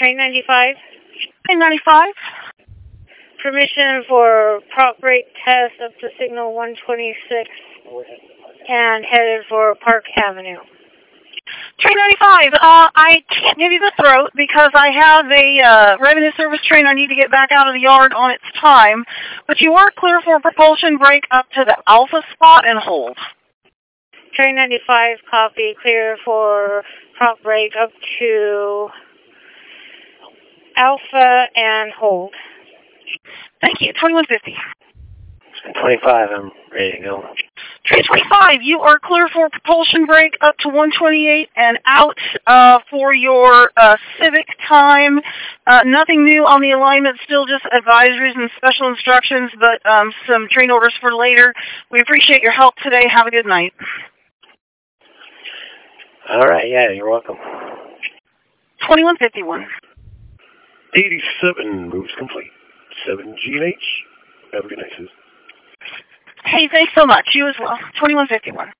Train 95. Train 95. Permission for prop brake test up to signal 126 and headed for Park Avenue. Train 95, I can't give you the throat because I have a revenue service train I need to get back out of the yard on its time, but you are clear for propulsion brake up to the Alpha spot and hold. Train 95, copy, clear for prop brake up to Alpha and hold. Thank you. 2150. 25, I'm ready to go. Train 25, you are clear for propulsion brake up to 128 and out for your Civic time. Nothing new on the alignment, still just advisories and special instructions, but some train orders for later. We appreciate your help today. Have a good night. All right, yeah, you're welcome. 2151. 87 moves complete. 7 G&H. Have a good night, Susan. Hey, thanks so much. You as well. 2151.